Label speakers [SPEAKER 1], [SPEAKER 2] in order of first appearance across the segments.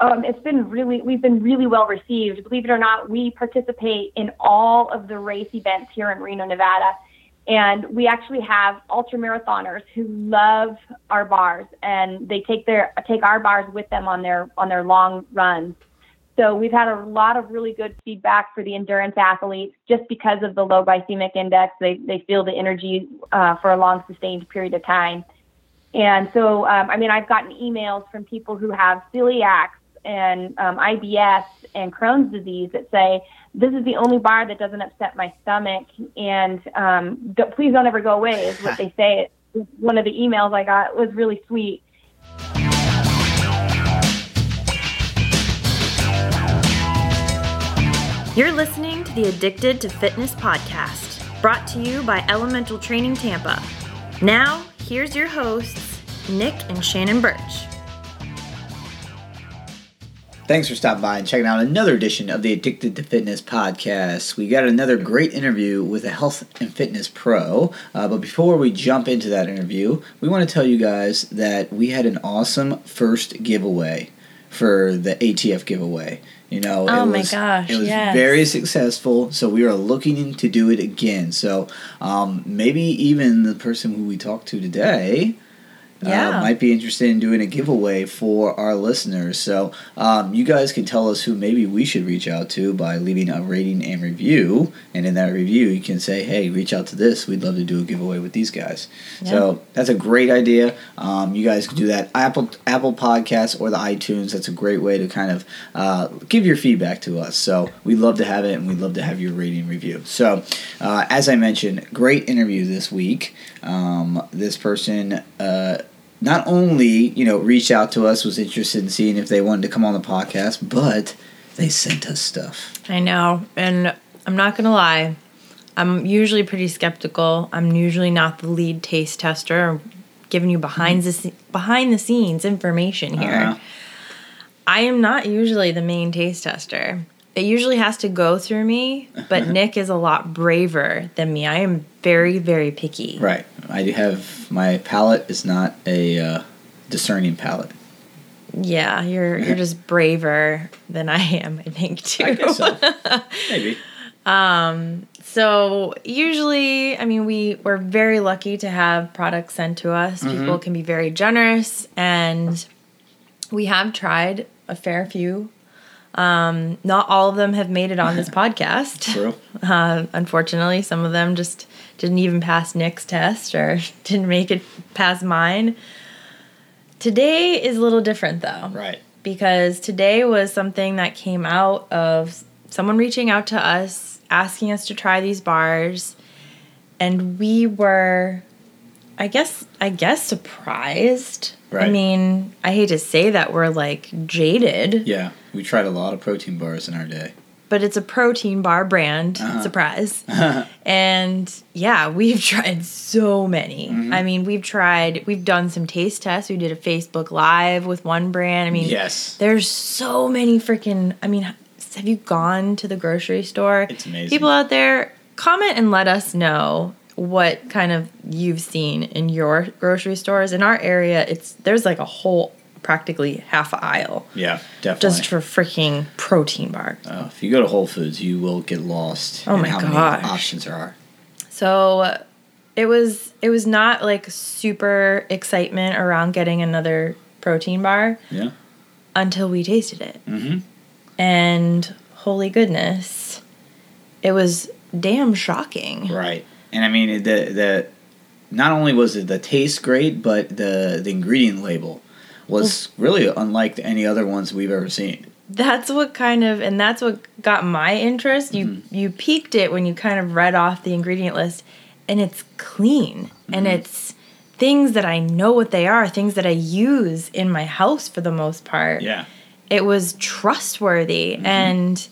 [SPEAKER 1] We've been really well received. Believe it or not, we participate in all of the race events here in Reno, Nevada. And we actually have ultra marathoners who love our bars, and they take our bars with them on their long runs. So we've had a lot of really good feedback for the endurance athletes just because of the low glycemic index. They feel the energy for a long sustained period of time. And so, I've gotten emails from people who have celiac and IBS and Crohn's disease that say, this is the only bar that doesn't upset my stomach, and please don't ever go away, is what they say. One of the emails I got was really sweet.
[SPEAKER 2] You're listening to the Addicted to Fitness podcast, brought to you by Elemental Training Tampa. Now, here's your hosts, Nick and Shannon Birch.
[SPEAKER 3] Thanks for stopping by and checking out another edition of the Addicted to Fitness podcast. We got another great interview with a health and fitness pro. But before we jump into that interview, we want to tell you guys that we had an awesome first giveaway for the ATF giveaway. It was very successful, so we are looking to do it again. So maybe even the person who we talked to today might be interested in doing a giveaway for our listeners. So you guys can tell us who maybe we should reach out to by leaving a rating and review. And in that review, you can say, hey, reach out to this. We'd love to do a giveaway with these guys. Yeah. So that's a great idea. You guys can do that. Apple Podcasts or the iTunes. That's a great way to kind of give your feedback to us. So we'd love to have it, and we'd love to have your rating review. So as I mentioned, great interview this week. This person not only, reached out to us, was interested in seeing if they wanted to come on the podcast, but they sent us stuff.
[SPEAKER 2] I know, and I'm not going to lie. I'm usually pretty skeptical. I'm usually not the lead taste tester. I'm giving you behind the scenes information here. I am not usually the main taste tester. It usually has to go through me, but Nick is a lot braver than me. I am very, very picky.
[SPEAKER 3] Right. I do have, my palate is not a discerning palate.
[SPEAKER 2] Yeah, you're just braver than I am, I think, too.
[SPEAKER 3] I guess so. Maybe.
[SPEAKER 2] So usually, we're very lucky to have products sent to us. Mm-hmm. People can be very generous, and we have tried a fair few. Not all of them have made it on this podcast.
[SPEAKER 3] True.
[SPEAKER 2] Unfortunately, some of them just didn't even pass Nick's test or didn't make it past mine. Today is a little different, though.
[SPEAKER 3] Right.
[SPEAKER 2] Because today was something that came out of someone reaching out to us, asking us to try these bars, and we were, I guess surprised.
[SPEAKER 3] Right.
[SPEAKER 2] I hate to say that we're jaded.
[SPEAKER 3] Yeah, we tried a lot of protein bars in our day.
[SPEAKER 2] But it's a protein bar brand, surprise. And yeah, we've tried so many. Mm-hmm. We've done some taste tests. We did a Facebook Live with one brand.
[SPEAKER 3] Yes.
[SPEAKER 2] There's so many freaking, have you gone to the grocery store?
[SPEAKER 3] It's amazing.
[SPEAKER 2] People out there, comment and let us know what kind of you've seen in your grocery stores. In our area, there's a whole, practically half an aisle.
[SPEAKER 3] Yeah, definitely.
[SPEAKER 2] Just for freaking protein bar.
[SPEAKER 3] If you go to Whole Foods, you will get lost
[SPEAKER 2] in
[SPEAKER 3] how many options there are.
[SPEAKER 2] So it was not super excitement around getting another protein bar.
[SPEAKER 3] Yeah.
[SPEAKER 2] Until we tasted it.
[SPEAKER 3] Mm-hmm.
[SPEAKER 2] And holy goodness, it was damn shocking.
[SPEAKER 3] Right. And the not only was it the taste great, but the ingredient label was really unlike any other ones we've ever seen.
[SPEAKER 2] That's what got my interest. You piqued it when you kind of read off the ingredient list, and it's clean. Mm-hmm. And it's things that I know what they are, things that I use in my house for the most part.
[SPEAKER 3] Yeah.
[SPEAKER 2] It was trustworthy. Mm-hmm. And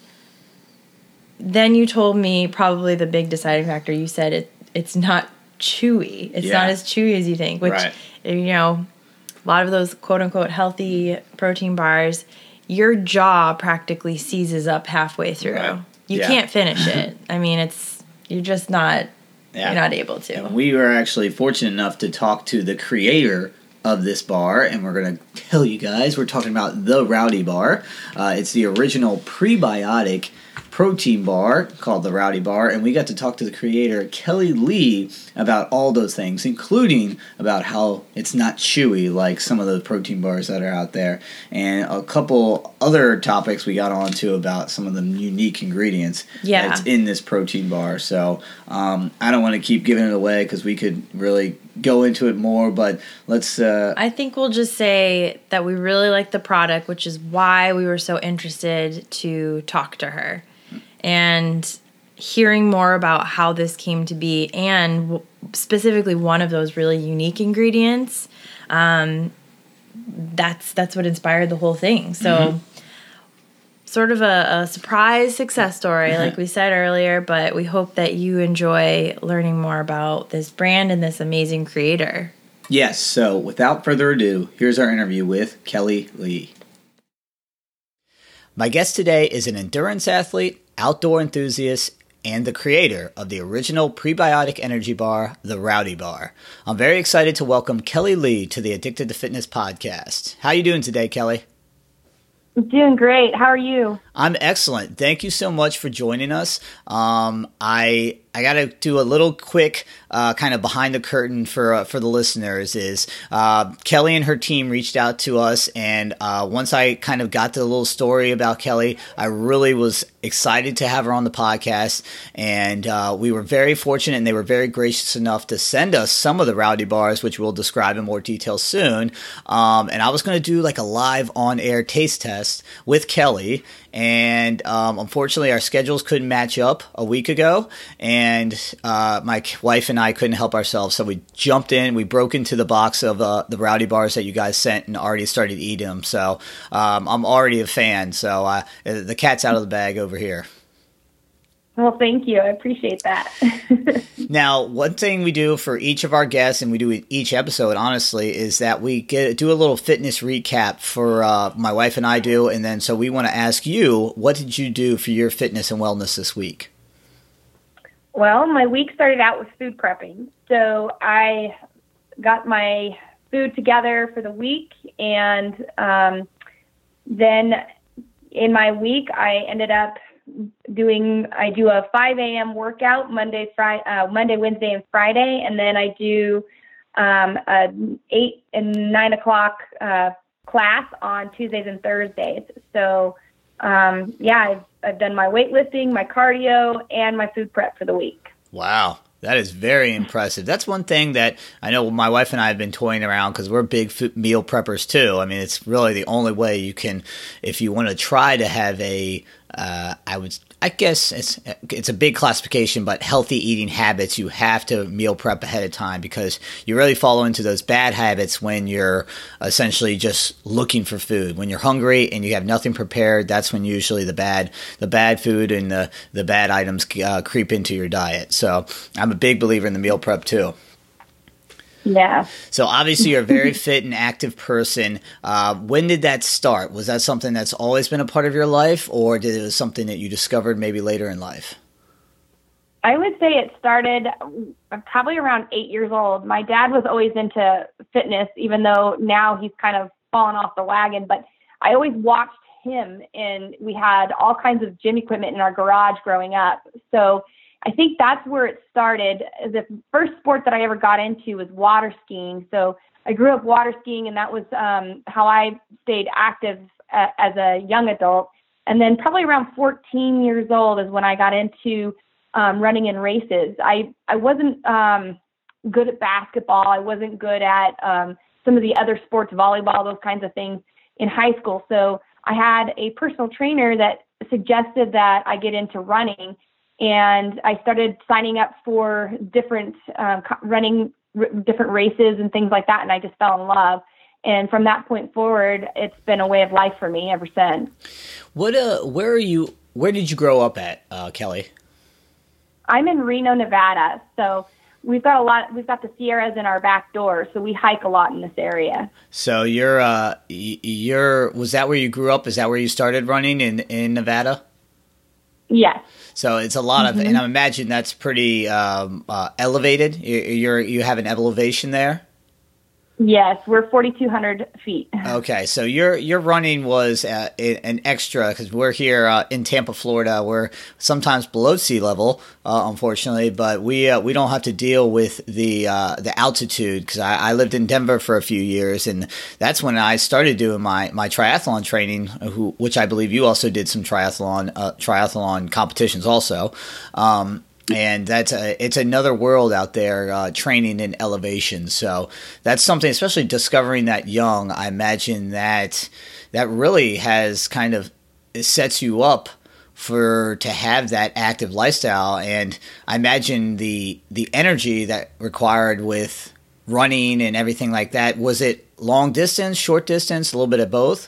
[SPEAKER 2] then you told me probably the big deciding factor. You said it's not chewy. It's not as chewy as you think, which, a lot of those quote-unquote healthy protein bars, your jaw practically seizes up halfway through. Right. You can't finish it. You're just not, you're not able to.
[SPEAKER 3] And we were actually fortunate enough to talk to the creator of this bar, and we're going to tell you guys we're talking about the Rowdy Bar. It's the original prebiotic protein bar called the Rowdy Bar, and we got to talk to the creator Kelly Lee about all those things, including about how it's not chewy like some of the protein bars that are out there, and a couple other topics we got onto about some of the unique ingredients that's in this protein bar. So I don't want to keep giving it away because we could really go into it more, but let's
[SPEAKER 2] I think we'll just say that we really like the product, which is why we were so interested to talk to her. And hearing more about how this came to be, and specifically one of those really unique ingredients, that's what inspired the whole thing. So sort of a surprise success story, like we said earlier, but we hope that you enjoy learning more about this brand and this amazing creator.
[SPEAKER 3] Yes, so without further ado, here's our interview with Kelly Lee. My guest today is an endurance athlete, outdoor enthusiast, and the creator of the original prebiotic energy bar, the Rowdy Bar. I'm very excited to welcome Kelly Lee to the Addicted to Fitness podcast. How are you doing today, Kelly?
[SPEAKER 1] I'm doing great. How are you?
[SPEAKER 3] I'm excellent. Thank you so much for joining us. I got to do a little quick kind of behind the curtain for the listeners is Kelly and her team reached out to us, and once I kind of got the little story about Kelly, I really was excited to have her on the podcast, and we were very fortunate, and they were very gracious enough to send us some of the Rowdy Bars, which we'll describe in more detail soon. And I was going to do like a live on-air taste test with Kelly, and unfortunately our schedules couldn't match up a week ago, and my wife and I couldn't help ourselves, so we jumped in, we broke into the box of the Rowdy Bars that you guys sent and already started eating them. So I'm already a fan, so the cat's out of the bag over here.
[SPEAKER 1] Well, thank you. I appreciate that.
[SPEAKER 3] Now, one thing we do for each of our guests, and we do each episode, honestly, is that we do a little fitness recap for my wife and I do, and then so we want to ask you, what did you do for your fitness and wellness this week?
[SPEAKER 1] Well, my week started out with food prepping. So I got my food together for the week, and then in my week, I ended up I do a 5 a.m. workout Monday, Wednesday, and Friday, and then I do a 8 and 9 o'clock class on Tuesdays and Thursdays. So I've done my weightlifting, my cardio, and my food prep for the week.
[SPEAKER 3] Wow. That is very impressive. That's one thing that I know my wife and I have been toying around because we're big meal preppers too. I mean, it's really the only way you can, if you want to try to have I guess it's a big classification, but healthy eating habits, you have to meal prep ahead of time because you really fall into those bad habits when you're essentially just looking for food. When you're hungry and you have nothing prepared, that's when usually the bad food and the bad items creep into your diet. So I'm a big believer in the meal prep too.
[SPEAKER 1] Yeah.
[SPEAKER 3] So obviously you're a very fit and active person. When did that start? Was that something that's always been a part of your life, or did it was something that you discovered maybe later in life?
[SPEAKER 1] I would say it started probably around 8 years old. My dad was always into fitness, even though now he's kind of fallen off the wagon, but I always watched him, and we had all kinds of gym equipment in our garage growing up. So I think that's where it started. The first sport that I ever got into was water skiing. So I grew up water skiing, and that was how I stayed active as a young adult. And then probably around 14 years old is when I got into running in races. I wasn't good at basketball. I wasn't good at some of the other sports, volleyball, those kinds of things in high school. So I had a personal trainer that suggested that I get into running. And I started signing up for different running different races and things like that, and I just fell in love. And from that point forward, it's been a way of life for me ever since.
[SPEAKER 3] Where did you grow up at, Kelly?
[SPEAKER 1] I'm in Reno, Nevada. So we've got the Sierras in our back door, so we hike a lot in this area. So
[SPEAKER 3] was that where you grew up? Is that where you started running in Nevada?
[SPEAKER 1] Yes.
[SPEAKER 3] So it's a lot of, and I imagine that's pretty elevated. You have an elevation there.
[SPEAKER 1] Yes, we're 4,200 feet.
[SPEAKER 3] Okay, so your running was an extra because we're here in Tampa, Florida. We're sometimes below sea level, unfortunately, but we don't have to deal with the altitude because I lived in Denver for a few years, and that's when I started doing my triathlon training, which I believe you also did some triathlon competitions also. And it's another world out there, training in elevation. So that's something, especially discovering that young. I imagine that really has kind of, it sets you up to have that active lifestyle. And I imagine the energy that required with running and everything like that. Was it long distance, short distance, a little bit of both?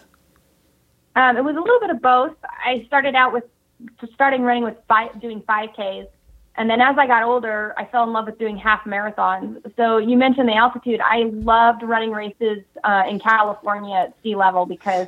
[SPEAKER 1] It was a little bit of both. I started out running with doing 5Ks. And then as I got older, I fell in love with doing half marathons. So you mentioned the altitude. I loved running races in California at sea level because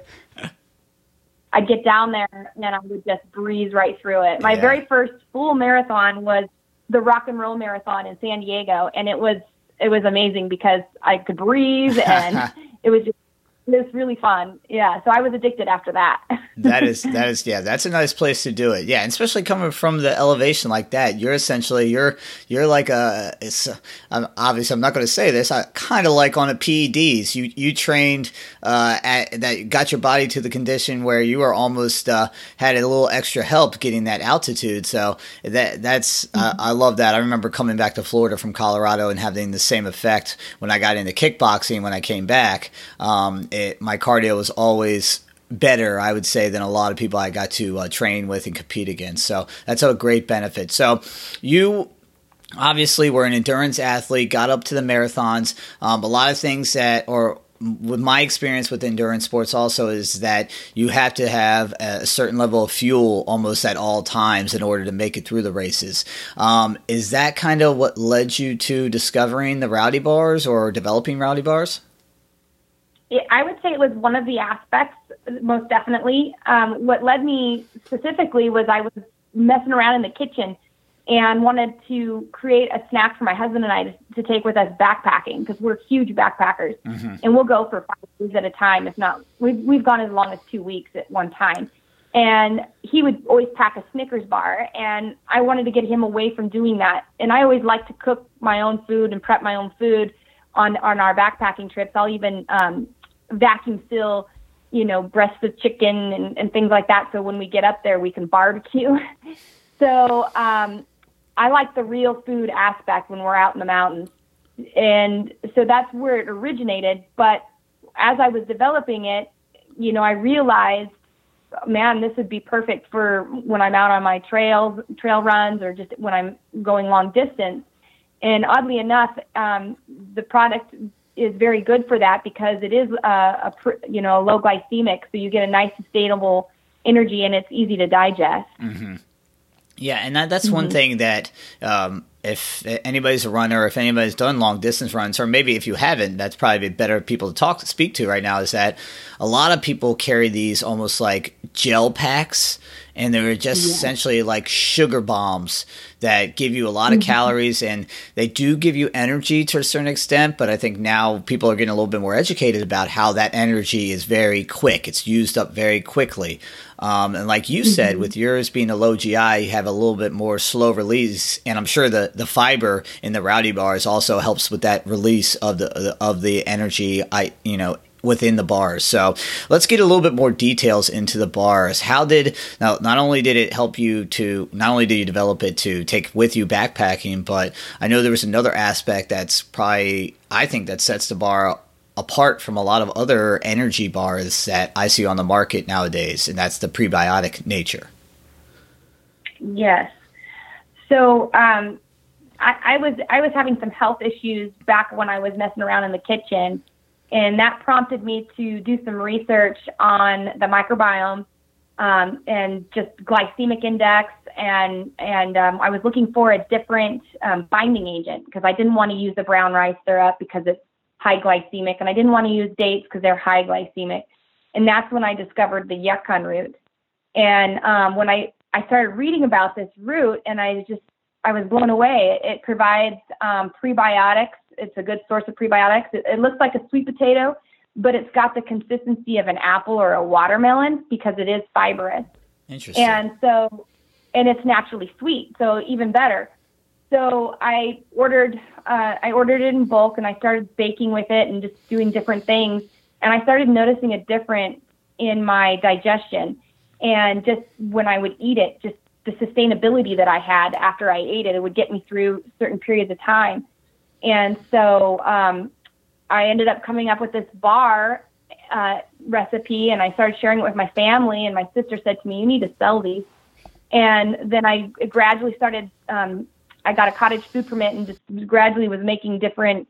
[SPEAKER 1] I'd get down there and I would just breeze right through it. My very first full marathon was the Rock and Roll Marathon in San Diego. And it was amazing because I could breathe and it was really fun. Yeah. So I was addicted after that.
[SPEAKER 3] That is, yeah, that's a nice place to do it. Yeah. And especially coming from the elevation like that, you're essentially, you're like obviously I'm not going to say this, I kind of like on a PEDs. You trained, that got your body to the condition where you were almost, had a little extra help getting that altitude. So that's, I love that. I remember coming back to Florida from Colorado and having the same effect when I got into kickboxing when I came back. My cardio was always better, I would say, than a lot of people I got to train with and compete against. So that's a great benefit. So you obviously were an endurance athlete, got up to the marathons. A lot of things with my experience with endurance sports also is that you have to have a certain level of fuel almost at all times in order to make it through the races. Is that kind of what led you to discovering the Rowdy Bars or developing Rowdy Bars?
[SPEAKER 1] I would say it was one of the aspects, most definitely. What led me specifically was I was messing around in the kitchen and wanted to create a snack for my husband and I to take with us backpacking because we're huge backpackers. Mm-hmm. And we'll go for 5 days at a time. If not, we've gone as long as 2 weeks at one time. And he would always pack a Snickers bar, and I wanted to get him away from doing that. And I always like to cook my own food and prep my own food on our backpacking trips. I'll even vacuum seal, breasts of chicken and things like that. So when we get up there, we can barbecue. So I like the real food aspect when we're out in the mountains. And so that's where it originated. But as I was developing it, I realized, man, this would be perfect for when I'm out on my trail runs or just when I'm going long distance. And oddly enough, the product is very good for that because it is a low glycemic, so you get a nice sustainable energy and it's easy to digest. Mm-hmm.
[SPEAKER 3] Yeah, and that's one thing that if anybody's a runner, if anybody's done long distance runs, or maybe if you haven't, that's probably better people to speak to right now, is that a lot of people carry these almost like gel packs, and they're just essentially like sugar bombs that give you a lot of calories, and they do give you energy to a certain extent, but I think now people are getting a little bit more educated about how that energy is very quick. It's used up very quickly. And like you said, with yours being a low GI, you have a little bit more slow release, and I'm sure the fiber in the Rowdy Bars also helps with that release of the energy within the bars. So let's get a little bit more details into the bars. Not only did it help you not only did you develop it to take with you backpacking, but I know there was another aspect that's probably, I think, that sets the bar apart from a lot of other energy bars that I see on the market nowadays, and that's the prebiotic nature.
[SPEAKER 1] Yes. So I was having some health issues back when I was messing around in the kitchen, and that prompted me to do some research on the microbiome and just glycemic index, and I was looking for a different binding agent because I didn't want to use the brown rice syrup because it's high glycemic, and I didn't want to use dates because they're high glycemic. And that's when I discovered the yuccan root. And when I started reading about this root, and I was blown away. It provides prebiotics It's a good source of prebiotics. It looks like a sweet potato, but it's got the consistency of an apple or a watermelon because it is fibrous.
[SPEAKER 3] Interesting.
[SPEAKER 1] And it's naturally sweet, so even better. So I ordered it in bulk, and I started baking with it and just doing different things. And I started noticing a difference in my digestion, and just when I would eat it, just the sustainability that I had after I ate it, it would get me through certain periods of time. And so I ended up coming up with this bar recipe, and I started sharing it with my family, and my sister said to me, you need to sell these. And then I gradually started, I got a cottage food permit and just gradually was making different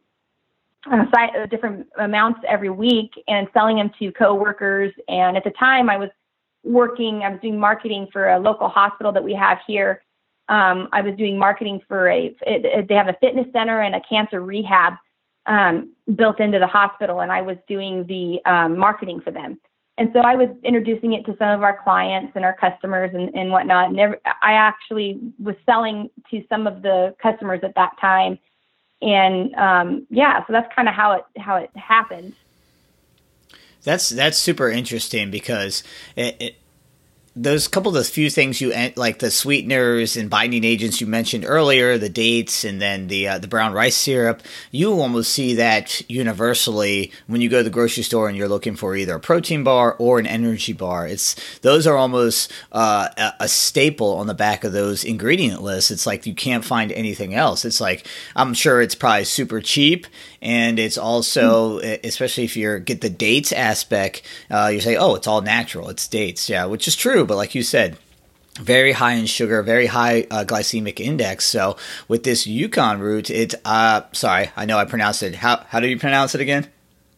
[SPEAKER 1] amounts every week and selling them to coworkers. And at the time I was doing marketing for a local hospital that we have here. I was doing marketing for they have a fitness center and a cancer rehab built into the hospital, and I was doing the marketing for them. And so I was introducing it to some of our clients and our customers and whatnot. And I actually was selling to some of the customers at that time. And so that's kind of how it happened.
[SPEAKER 3] That's super interesting because those couple of the few things like the sweeteners and binding agents you mentioned earlier, the dates, and then the brown rice syrup, you almost see that universally when you go to the grocery store and you're looking for either a protein bar or an energy bar. Those are almost a staple on the back of those ingredient lists. It's like you can't find anything else. It's like, I'm sure it's probably super cheap, and it's also, especially if you get the dates aspect, you say, oh, it's all natural, it's dates, yeah, which is true. But like you said, very high in sugar, very high glycemic index. So with this Yukon root, it's sorry, I know I pronounced it. How do you pronounce it again?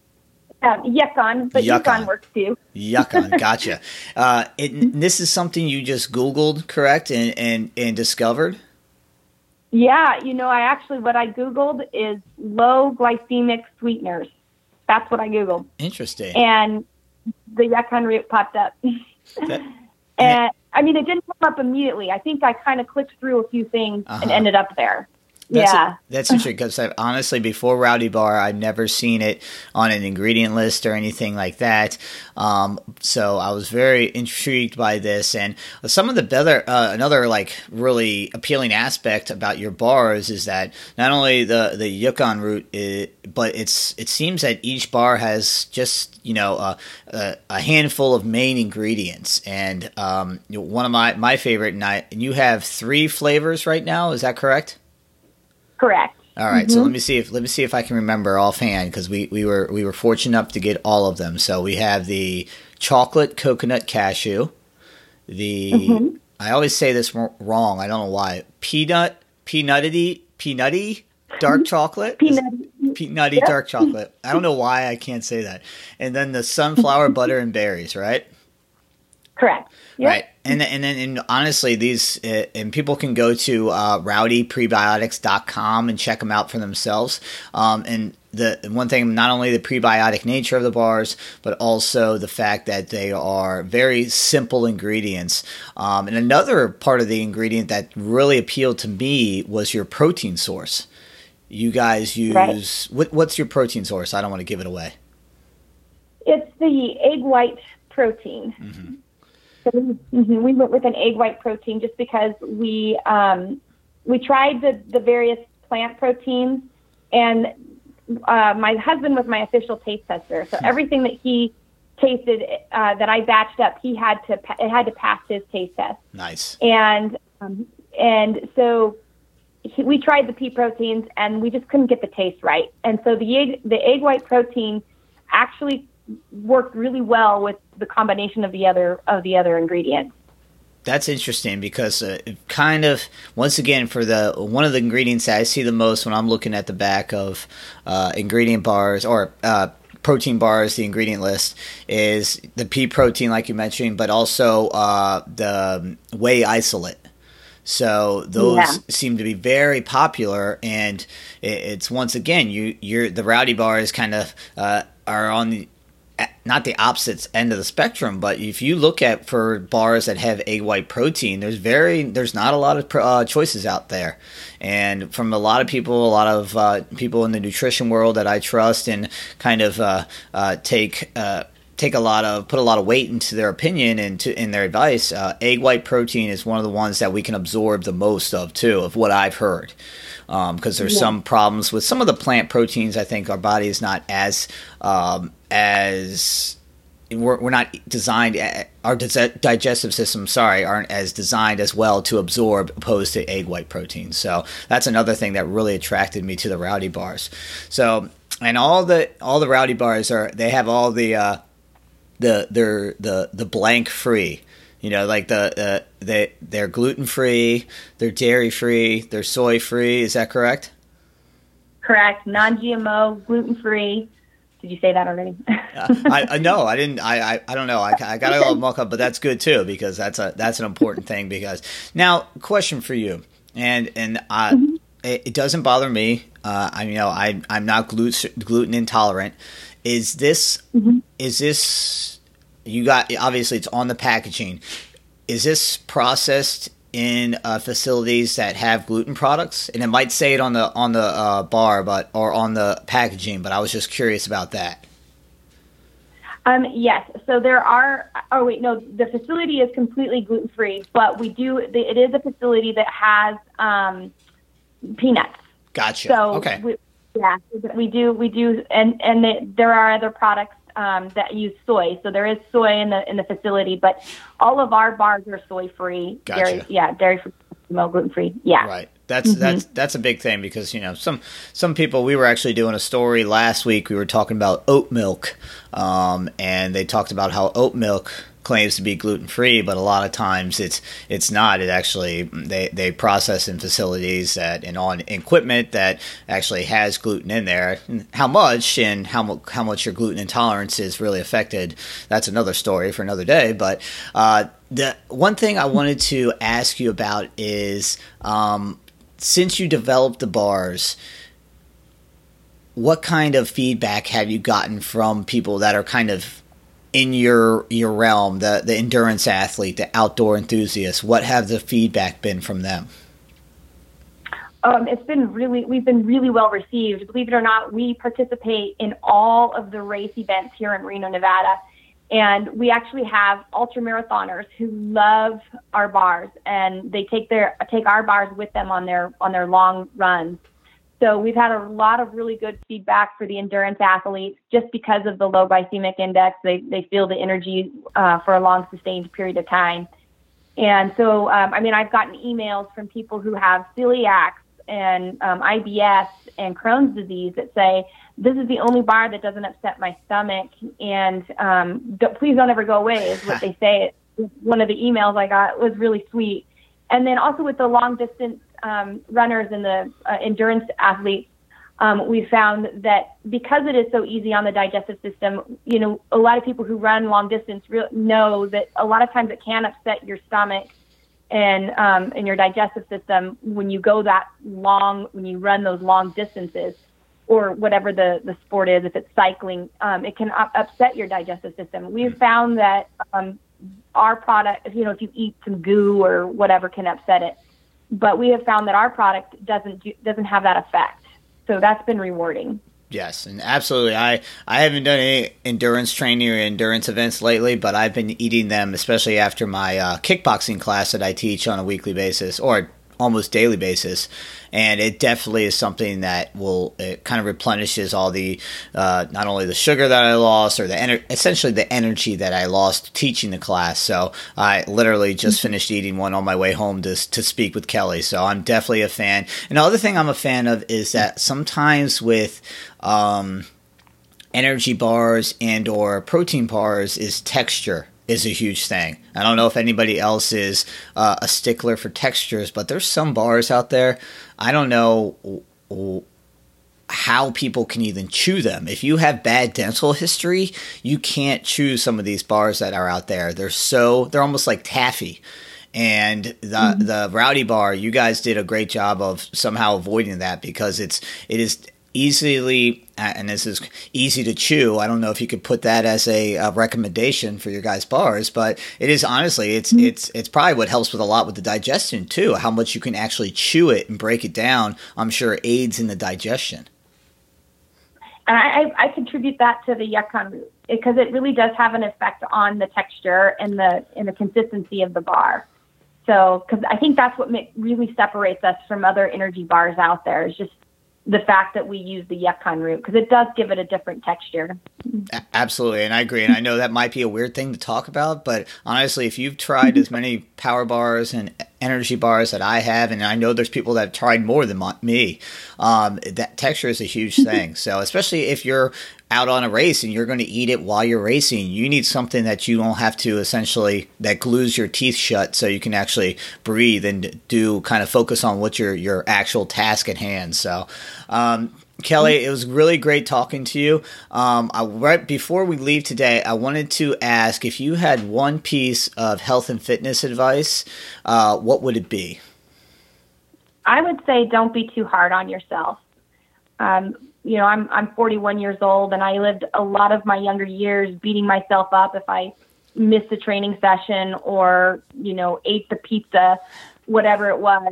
[SPEAKER 1] Yukon, but Yukon works too.
[SPEAKER 3] Yukon, gotcha. This is something you just Googled, correct, and discovered?
[SPEAKER 1] Yeah, what I Googled is low glycemic sweeteners. That's what I Googled.
[SPEAKER 3] Interesting.
[SPEAKER 1] And the Yukon root popped up. And I mean, it didn't come up immediately. I think I kind of clicked through a few things and ended up there.
[SPEAKER 3] That's interesting because honestly, before Rowdy Bar, I've never seen it on an ingredient list or anything like that. So I was very intrigued by this, and some of the another like really appealing aspect about your bars is that not only the Yukon root, but it seems that each bar has just a handful of main ingredients, and one of my favorite, and you have 3 flavors right now. Is that correct?
[SPEAKER 1] Correct.
[SPEAKER 3] All right, so let me see if I can remember offhand, because we were fortunate enough to get all of them. So we have the chocolate coconut cashew, the I always say this wrong. I don't know why. Peanutty dark chocolate. Peanutty dark chocolate. I don't know why I can't say that. And then the sunflower butter and berries, right?
[SPEAKER 1] Correct. Yep.
[SPEAKER 3] Right. And honestly, these, and people can go to rowdyprebiotics.com and check them out for themselves. And the one thing, not only the prebiotic nature of the bars, but also the fact that they are very simple ingredients. And another part of the ingredient that really appealed to me was your protein source. You guys use, what's your protein source? I don't want to give it away.
[SPEAKER 1] It's the egg white protein. Mm-hmm. We went with an egg white protein just because we tried the various plant proteins, and my husband was my official taste tester. So everything that he tasted that I batched up, it had to pass his taste test.
[SPEAKER 3] Nice.
[SPEAKER 1] And so we tried the pea proteins, and we just couldn't get the taste right. And so the egg white protein actually worked really well with the combination of the other ingredients.
[SPEAKER 3] That's interesting because kind of, once again, for one of the ingredients that I see the most when I'm looking at the back of ingredient bars or protein bars, the ingredient list, is the pea protein, like you mentioned, but also the whey isolate. So those seem to be very popular, and it's once again, the Rowdy bars kind of are on not the opposite end of the spectrum, but if you look at for bars that have egg white protein, there's not a lot of choices out there, and from a lot of people in the nutrition world that I trust and kind of put a lot of weight into their opinion and in their advice. Egg white protein is one of the ones that we can absorb the most of too, of what I've heard. Because there's some problems with some of the plant proteins. I think our body is not as we're not designed. Our digestive system, aren't as designed as well to absorb opposed to egg white protein. So that's another thing that really attracted me to the Rowdy bars. So, and all the Rowdy bars they have all the blank free. You know, like they're gluten free, they're dairy free, they're soy free. Is that correct?
[SPEAKER 1] Correct. Non-GMO, gluten free. Did you say that already?
[SPEAKER 3] No, I didn't. I don't know. I got a little muck up, but that's good too, because that's an important thing. Because now, question for you, and it doesn't bother me. I'm not gluten intolerant. Is this? You got, obviously it's on the packaging. Is this processed in facilities that have gluten products? And it might say it on the bar, or on the packaging, but I was just curious about that.
[SPEAKER 1] Yes. So there are. Oh wait, no. The facility is completely gluten free, but we do. It is a facility that has peanuts.
[SPEAKER 3] Gotcha.
[SPEAKER 1] So
[SPEAKER 3] okay.
[SPEAKER 1] We do, and there are other products that use soy. So there is soy in the facility, but all of our bars are soy free.
[SPEAKER 3] Gotcha.
[SPEAKER 1] Dairy free, gluten free. Yeah.
[SPEAKER 3] Right. That's a big thing, because some people, we were actually doing a story last week. We were talking about oat milk, and they talked about how oat milk claims to be gluten free, but a lot of times it's not. It actually they process in facilities and on equipment that actually has gluten in there. And how much your gluten intolerance is really affected, that's another story for another day. But the one thing I wanted to ask you about is, since you developed the bars, what kind of feedback have you gotten from people that are kind of in your realm, the endurance athlete, the outdoor enthusiast? What have the feedback been from them?
[SPEAKER 1] We've been really well received. Believe it or not, we participate in all of the race events here in Reno, Nevada. And we actually have ultra marathoners who love our bars, and they take our bars with them on their long runs. So we've had a lot of really good feedback for the endurance athletes just because of the low glycemic index. They feel the energy for a long sustained period of time. And so, I've gotten emails from people who have celiac and IBS and Crohn's disease that say, this is the only bar that doesn't upset my stomach, and please don't ever go away, is what they say. One of the emails I got was really sweet. And then also with the long distance runners and the endurance athletes, we found that because it is so easy on the digestive system, a lot of people who run long distance know that a lot of times it can upset your stomach and your digestive system when you go that long, when you run those long distances, or whatever the sport is. If it's cycling, it can upset your digestive system. We've found that our product, if you eat some goo or whatever, can upset it. But we have found that our product doesn't have that effect. So that's been rewarding.
[SPEAKER 3] Yes, and absolutely. I haven't done any endurance training or endurance events lately, but I've been eating them, especially after my kickboxing class that I teach on a weekly basis, or almost daily basis, and it definitely is something that it kind of replenishes all the not only the sugar that I lost, or essentially the energy that I lost teaching the class. So I literally just finished eating one on my way home to speak with Kelly. So I'm definitely a fan. And the other thing I'm a fan of is that sometimes with energy bars and or protein bars is texture is a huge thing. I don't know if anybody else is a stickler for textures, but there's some bars out there, I don't know how people can even chew them. If you have bad dental history, you can't chew some of these bars that are out there. They're almost like taffy. And the Rowdy bar, you guys did a great job of somehow avoiding that, because it is easily, and this is easy to chew. I don't know if you could put that as a recommendation for your guys' bars, but it is honestly, it's probably what helps with a lot with the digestion too. How much you can actually chew it and break it down, I'm sure aids in the digestion.
[SPEAKER 1] And I contribute that to the yuccan root because it really does have an effect on the texture and the consistency of the bar. So, because I think that's what really separates us from other energy bars out there is just the fact that we use the yuccan root because it does give it a different texture.
[SPEAKER 3] Absolutely, and I agree. And I know that might be a weird thing to talk about, but honestly, if you've tried as many power bars and energy bars that I have, and I know there's people that have tried more than me, that texture is a huge thing. So especially if you're out on a race and you're going to eat it while you're racing, you need something that you don't have to essentially, that glues your teeth shut so you can actually breathe and do kind of focus on what your actual task at hand. So, Kelly, it was really great talking to you. Right before we leave today, I wanted to ask if you had one piece of health and fitness advice, what would it be?
[SPEAKER 1] I would say don't be too hard on yourself. I'm 41 years old, and I lived a lot of my younger years beating myself up if I missed a training session or, ate the pizza, whatever it was.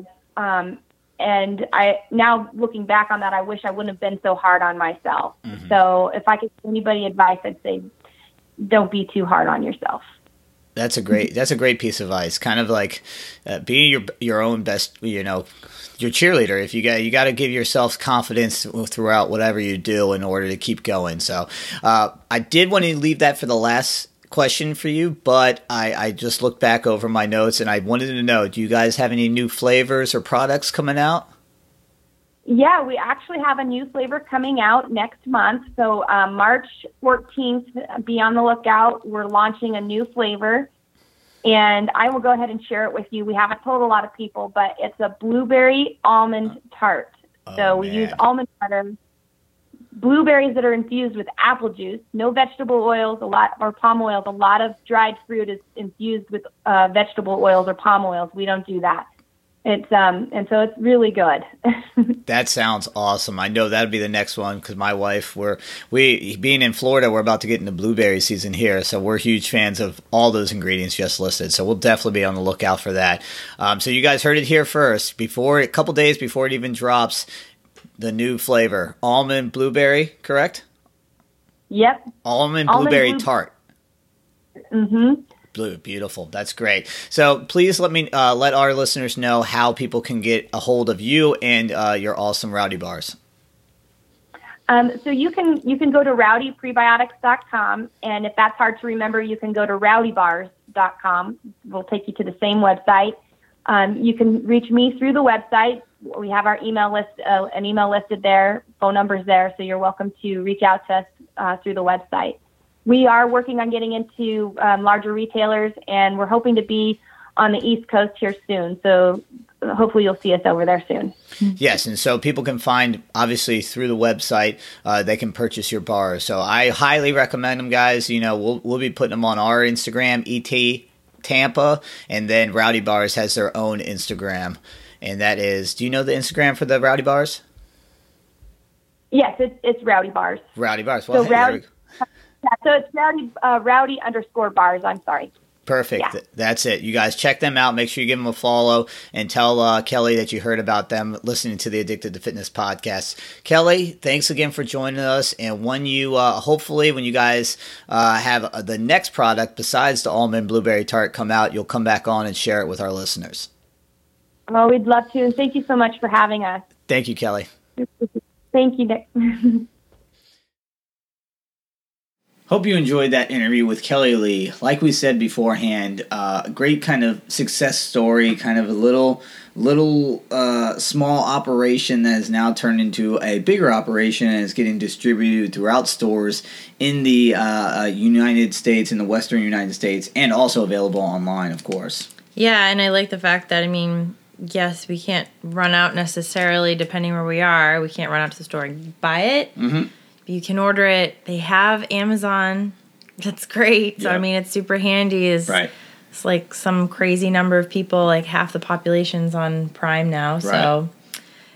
[SPEAKER 1] And now looking back on that, I wish I wouldn't have been so hard on myself. Mm-hmm. So if I could give anybody advice, I'd say don't be too hard on yourself. That's a
[SPEAKER 3] great piece of advice. Kind of like being your own best, your cheerleader. If you got to give yourself confidence throughout whatever you do in order to keep going. So I did want to leave that for the last question for you, but I just looked back over my notes and I wanted to know, do you guys have any new flavors or products coming out?
[SPEAKER 1] Yeah, we actually have a new flavor coming out next month. So March 14th, be on the lookout. We're launching a new flavor, and I will go ahead and share it with you. We haven't told a lot of people, but it's a blueberry almond tart. So we use almond butter, blueberries that are infused with apple juice, no vegetable oils, or palm oils. A lot of dried fruit is infused with vegetable oils or palm oils. We don't do that. It's and so it's really good.
[SPEAKER 3] That sounds awesome. I know that'd be the next one because my wife, we being in Florida, we're about to get into blueberry season here, so we're huge fans of all those ingredients just listed. So we'll definitely be on the lookout for that. So you guys heard it here first. A couple days before it even drops, the new flavor, almond blueberry, correct?
[SPEAKER 1] Yep.
[SPEAKER 3] Almond blueberry tart.
[SPEAKER 1] Mm-hmm.
[SPEAKER 3] Beautiful. That's great. So please let our listeners know how people can get a hold of you and your awesome Rowdy Bars.
[SPEAKER 1] So you can go to rowdyprebiotics.com, and if that's hard to remember, you can go to rowdybars.com. We'll take you to the same website. You can reach me through the website. We have our email list, an email listed there, phone numbers there, so you're welcome to reach out to us through the website. We are working on getting into larger retailers, and we're hoping to be on the East Coast here soon. So hopefully you'll see us over there soon.
[SPEAKER 3] Yes, and so people can find, obviously, through the website, they can purchase your bars. So I highly recommend them, guys. We'll be putting them on our Instagram, ET Tampa, and then Rowdy Bars has their own Instagram. And that is, do you know the Instagram for the Rowdy Bars?
[SPEAKER 1] Yes, it's Rowdy Bars.
[SPEAKER 3] Rowdy Bars. Well,
[SPEAKER 1] so it's Rowdy_bars. I'm sorry.
[SPEAKER 3] Perfect. Yeah. That's it. You guys check them out. Make sure you give them a follow and tell Kelly that you heard about them listening to the Addicted to Fitness podcast. Kelly, thanks again for joining us. And when you, hopefully when you guys have the next product besides the almond blueberry tart come out, you'll come back on and share it with our listeners.
[SPEAKER 1] Oh, we'd love to. And thank you so much for having us.
[SPEAKER 3] Thank you, Kelly.
[SPEAKER 1] Thank you, Nick.
[SPEAKER 3] Hope you enjoyed that interview with Kelly Lee. Like we said beforehand, great kind of success story, kind of a little small operation that has now turned into a bigger operation and is getting distributed throughout stores in the United States, in the Western United States, and also available online, of course.
[SPEAKER 2] Yeah, and I like the fact that, yes, we can't run out necessarily, depending where we are. We can't run out to the store and buy it. Mm-hmm. You can order it. They have Amazon. That's great. So, yep. It's super handy. Right. It's like some crazy number of people, like half the population's on Prime now. Right. So,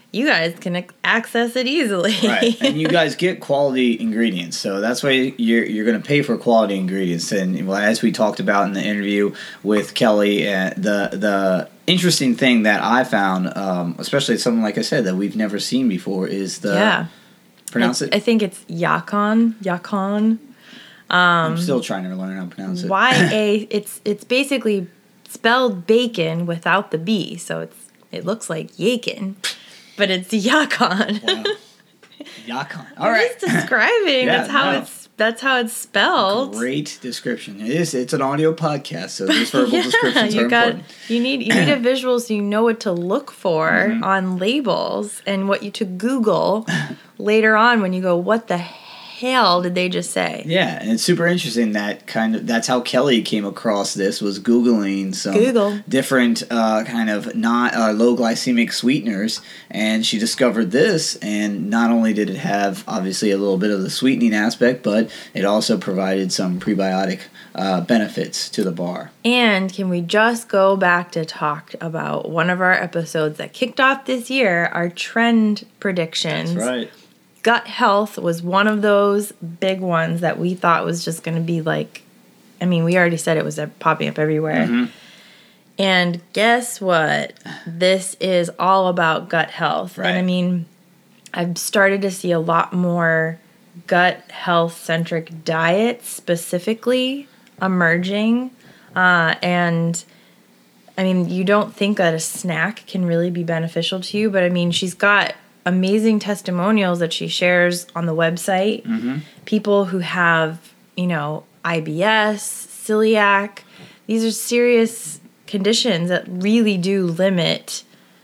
[SPEAKER 2] you guys can access it easily.
[SPEAKER 3] Right, and you guys get quality ingredients, so that's why you're going to pay for quality ingredients. And as we talked about in the interview with Kelly, the interesting thing that I found, especially something like I said that we've never seen before, is the pronounce it.
[SPEAKER 2] I think it's Yacon.
[SPEAKER 3] I'm still trying to learn how to pronounce it.
[SPEAKER 2] It's basically spelled bacon without the B, so it looks like Yacon, but it's Yacon.
[SPEAKER 3] Wow. Yacon. All right.
[SPEAKER 2] Just describing. That's how it's spelled.
[SPEAKER 3] Great description. It's an audio podcast, so these verbal descriptions are important.
[SPEAKER 2] You need a visual so you know what to look for on labels and what you to Google later on when you go, what the hell did they just say?
[SPEAKER 3] Yeah, and it's super interesting that's how Kelly came across this, was Googling some different kind of not low glycemic sweeteners, and she discovered this, and not only did it have obviously a little bit of the sweetening aspect, but it also provided some prebiotic benefits to the bar.
[SPEAKER 2] And can we just go back to talk about one of our episodes that kicked off this year, our trend predictions.
[SPEAKER 3] That's right.
[SPEAKER 2] Gut health was one of those big ones that we thought was just going to be like, I mean, we already said it was popping up everywhere. Mm-hmm. And guess what? This is all about gut health. Right. And I mean, I've started to see a lot more gut health centric diets specifically emerging. And I mean, you don't think that a snack can really be beneficial to you, but I mean, she's got amazing testimonials that she shares on the website. Mm-hmm. People who have, IBS, celiac. These are serious conditions that really do limit,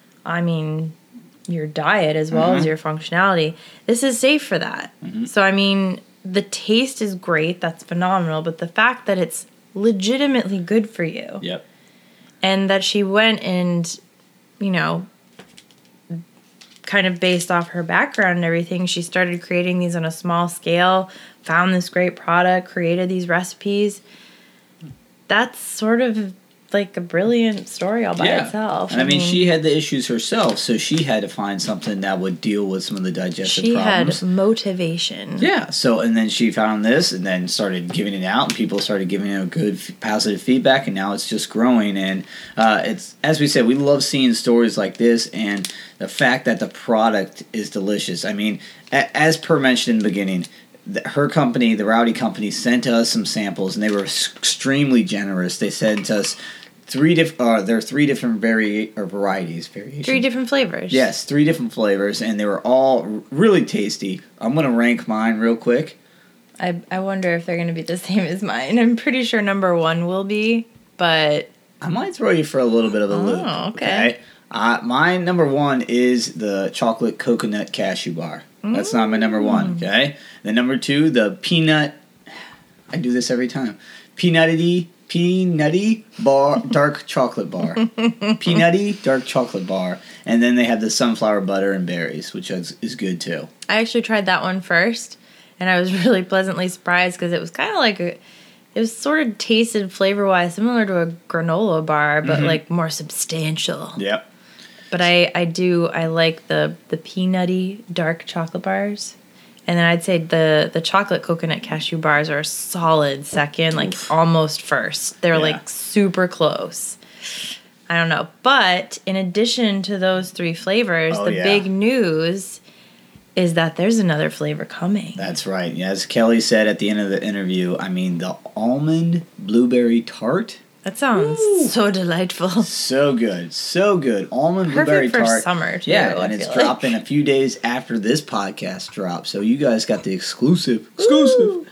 [SPEAKER 2] your diet as well as your functionality. This is safe for that. Mm-hmm. So, the taste is great. That's phenomenal. But the fact that it's legitimately good for you.
[SPEAKER 3] Yep.
[SPEAKER 2] And that she went and, kind of based off her background and everything, she started creating these on a small scale, found this great product, created these recipes. That's sort of like a brilliant story all by itself.
[SPEAKER 3] And I mean, she had the issues herself, so she had to find something that would deal with some of the digestive problems.
[SPEAKER 2] She had motivation.
[SPEAKER 3] Yeah, and then she found this and then started giving it out, and people started giving it good, positive feedback, and now it's just growing. And it's, as we said, we love seeing stories like this, and the fact that the product is delicious. I mean, as per mentioned in the beginning, her company, the Rowdy Company, sent us some samples, and they were extremely generous. They sent us three different varieties.
[SPEAKER 2] 3 different flavors.
[SPEAKER 3] Yes, 3 different flavors, and they were all really tasty. I'm going to rank mine real quick.
[SPEAKER 2] I wonder if they're going to be the same as mine. I'm pretty sure number 1 will be, but
[SPEAKER 3] I might throw you for a little bit of a loop.
[SPEAKER 2] Oh, okay.
[SPEAKER 3] My number 1 is the chocolate coconut cashew bar. That's not my number 1, okay? Then number 2, the peanut, I do this every time, peanutty bar, dark chocolate bar. Peanutty dark chocolate bar. And then they have the sunflower butter and berries, which is good too.
[SPEAKER 2] I actually tried that one first, and I was really pleasantly surprised because it was kind of like it was sort of tasted flavor-wise similar to a granola bar, but like more substantial.
[SPEAKER 3] Yep.
[SPEAKER 2] But I like the peanutty dark chocolate bars. And then I'd say the chocolate coconut cashew bars are a solid second, like almost first. They're like super close. I don't know. But in addition to those 3 flavors, big news is that there's another flavor coming.
[SPEAKER 3] That's right. As Kelly said at the end of the interview, the almond blueberry tart.
[SPEAKER 2] That sounds so delightful.
[SPEAKER 3] So good. So good. Almond blueberry tart.
[SPEAKER 2] Perfect for summer, too.
[SPEAKER 3] Yeah, and it's dropping a few days after this podcast drops. So you guys got the exclusive. Exclusive.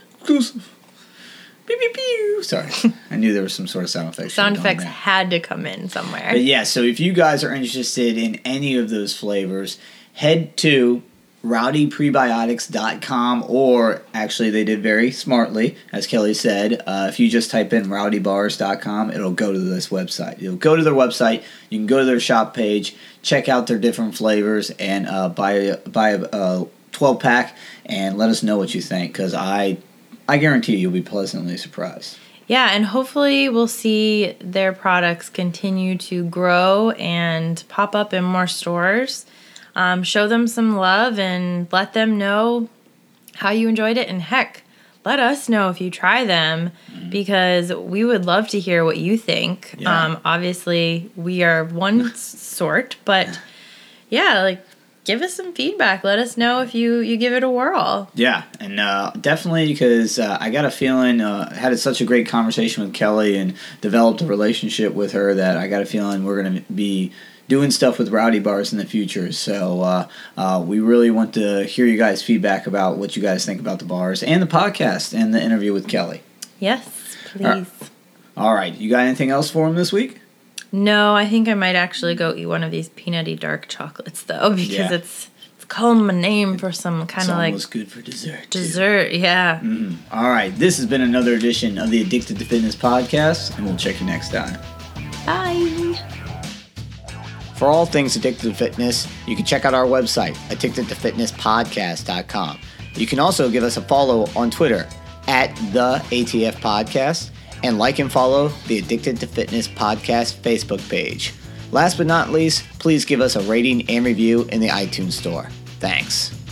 [SPEAKER 3] Beep, beep, beep. Sorry. I knew there was some sort of sound effects.
[SPEAKER 2] Sound effects had to come in somewhere.
[SPEAKER 3] But yeah, so if you guys are interested in any of those flavors, head to rowdyprebiotics.com, or actually they did very smartly, as Kelly said, if you just type in rowdybars.com, it'll go to this website. It'll go to their website, you can go to their shop page, check out their different flavors, and buy a 12-pack, and let us know what you think, because I guarantee you'll be pleasantly surprised.
[SPEAKER 2] Yeah, and hopefully we'll see their products continue to grow and pop up in more stores. show them some love and let them know how you enjoyed it. And heck, let us know if you try them, because we would love to hear what you think. Yeah. Obviously, we are one sort, but yeah, like, give us some feedback. Let us know if you give it a whirl.
[SPEAKER 3] Yeah, and definitely, because I got a feeling, had such a great conversation with Kelly and developed a relationship with her that I got a feeling we're going to be doing stuff with Rowdy Bars in the future. So we really want to hear you guys' feedback about what you guys think about the bars and the podcast and the interview with Kelly.
[SPEAKER 2] Yes, please.
[SPEAKER 3] All right. You got anything else for him this week?
[SPEAKER 2] No, I think I might actually go eat one of these peanutty dark chocolates, though, because it's calling my name for some kind of like...
[SPEAKER 3] It's almost good for dessert,
[SPEAKER 2] too. Yeah.
[SPEAKER 3] Mm-hmm. All right. This has been another edition of the Addicted to Fitness podcast, and we'll check you next time.
[SPEAKER 2] Bye.
[SPEAKER 3] For all things Addicted to Fitness, you can check out our website, addictedtofitnesspodcast.com. You can also give us a follow on Twitter at the ATF Podcast, and like and follow the Addicted to Fitness Podcast Facebook page. Last but not least, please give us a rating and review in the iTunes store. Thanks.